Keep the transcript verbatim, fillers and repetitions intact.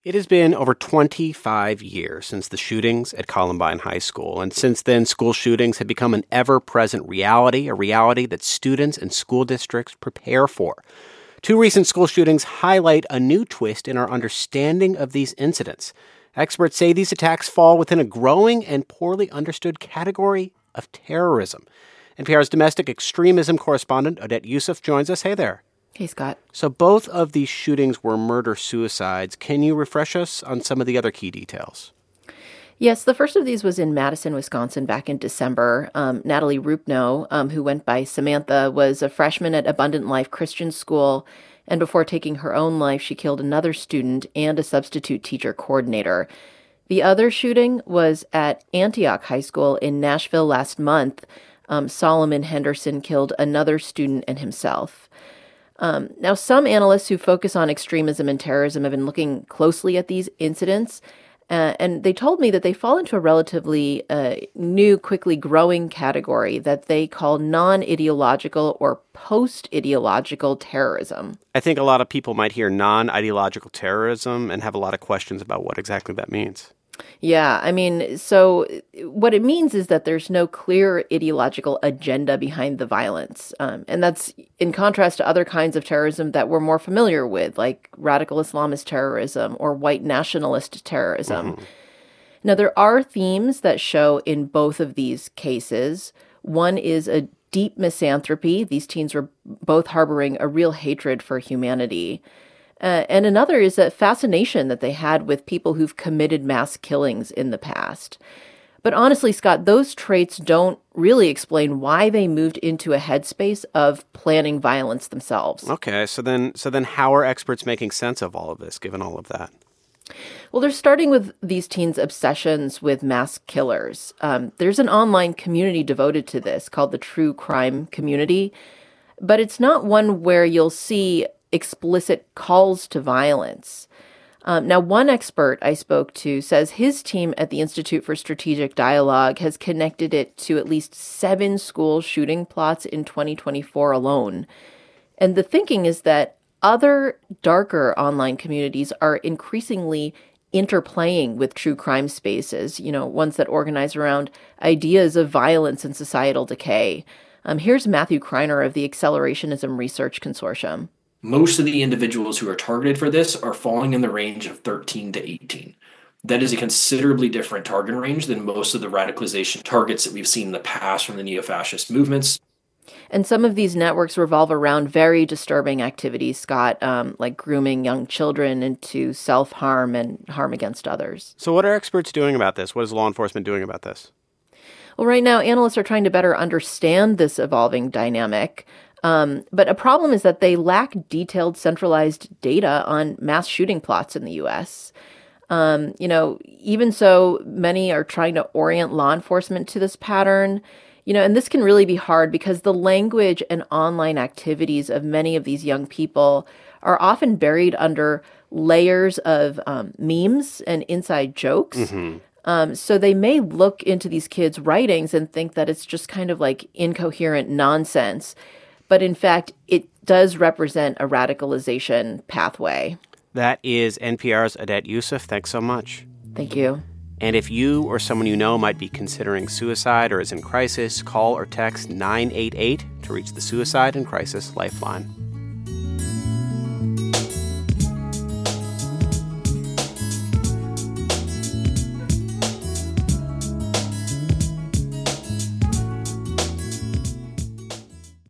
It has been over twenty-five years since the shootings at Columbine High School, and since then, school shootings have become an ever-present reality, a reality that students and school districts prepare for. Two recent school shootings highlight a new twist in our understanding of these incidents. Experts say these attacks fall within a growing and poorly understood category of terrorism. N P R's domestic extremism correspondent Odette Yousef joins us. Hey there. Hey, Scott. So both of these shootings were murder-suicides. Can you refresh us on some of the other key details? Yes, the first of these was in Madison, Wisconsin, back in December. Um, Natalie Rupno, um, who went by Samantha, was a freshman at Abundant Life Christian School, and before taking her own life, she killed another student and a substitute teacher coordinator. The other shooting was at Antioch High School in Nashville last month. Um, Solomon Henderson killed another student and himself. Um, now, some analysts who focus on extremism and terrorism have been looking closely at these incidents, uh, and they told me that they fall into a relatively uh, new, quickly growing category that they call non-ideological or post-ideological terrorism. I think a lot of people might hear non-ideological terrorism and have a lot of questions about what exactly that means. Yeah, I mean, so what it means is that there's no clear ideological agenda behind the violence. Um, and that's in contrast to other kinds of terrorism that we're more familiar with, like radical Islamist terrorism or white nationalist terrorism. Mm-hmm. Now, there are themes that show in both of these cases. One is a deep misanthropy. These teens were both harboring a real hatred for humanity. Uh, and another is a fascination that they had with people who've committed mass killings in the past. But honestly, Scott, those traits don't really explain why they moved into a headspace of planning violence themselves. Okay, so then so then how are experts making sense of all of this, given all of that? Well, they're starting with these teens' obsessions with mass killers. Um, there's an online community devoted to this called the True Crime Community, but it's not one where you'll see explicit calls to violence. Um, now, one expert I spoke to says his team at the Institute for Strategic Dialogue has connected it to at least seven school shooting plots in twenty twenty-four alone. And the thinking is that other darker online communities are increasingly interplaying with true crime spaces, you know, ones that organize around ideas of violence and societal decay. Um, here's Matthew Kreiner of the Accelerationism Research Consortium. Most of the individuals who are targeted for this are falling in the range of thirteen to eighteen. That is a considerably different target range than most of the radicalization targets that we've seen in the past from the neo-fascist movements. And some of these networks revolve around very disturbing activities, Scott, um, like grooming young children into self-harm and harm against others. So what are experts doing about this? What is law enforcement doing about this? Well, right now, analysts are trying to better understand this evolving dynamic. Um, but a problem is that they lack detailed, centralized data on mass shooting plots in the U S. Um, you know, even so, many are trying to orient law enforcement to this pattern. You know, and this can really be hard because the language and online activities of many of these young people are often buried under layers of um, memes and inside jokes. Mm-hmm. Um, so they may look into these kids' writings and think that it's just kind of like incoherent nonsense. But in fact, it does represent a radicalization pathway. That is N P R's Odette Yousef. Thanks so much. Thank you. And if you or someone you know might be considering suicide or is in crisis, call or text nine eight eight to reach the Suicide and Crisis Lifeline.